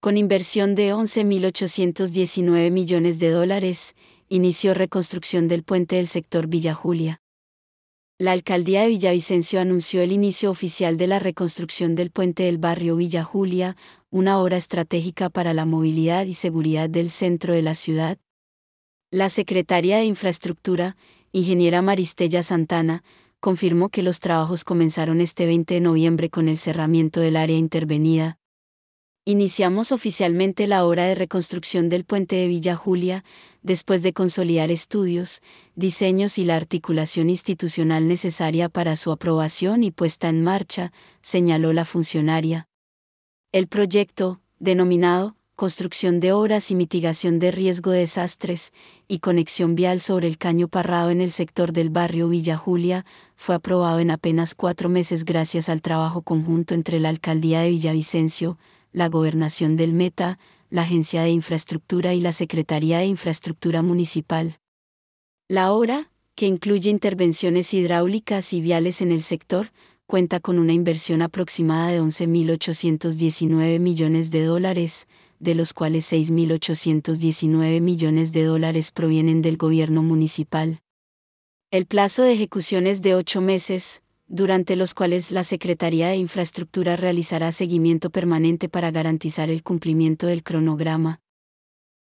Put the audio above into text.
Con inversión de $11.819 millones, inició reconstrucción del puente del sector Villa Julia. La alcaldía de Villavicencio anunció el inicio oficial de la reconstrucción del puente del barrio Villa Julia, una obra estratégica para la movilidad y seguridad del centro de la ciudad. La secretaria de Infraestructura, ingeniera Maristella Santana, confirmó que los trabajos comenzaron este 20 de noviembre con el cerramiento del área intervenida. Iniciamos oficialmente la obra de reconstrucción del puente de Villa Julia, después de consolidar estudios, diseños y la articulación institucional necesaria para su aprobación y puesta en marcha, señaló la funcionaria. El proyecto, denominado Construcción de Obras y Mitigación de Riesgo de Desastres y Conexión Vial sobre el Caño Parrado en el sector del barrio Villa Julia, fue aprobado en apenas 4 meses gracias al trabajo conjunto entre la Alcaldía de Villavicencio, la Gobernación del Meta, la Agencia de Infraestructura y la Secretaría de Infraestructura Municipal. La obra, que incluye intervenciones hidráulicas y viales en el sector, cuenta con una inversión aproximada de $11.819 millones, de los cuales $6.819 millones provienen del gobierno municipal. El plazo de ejecución es de 8 meses, durante los cuales la Secretaría de Infraestructura realizará seguimiento permanente para garantizar el cumplimiento del cronograma.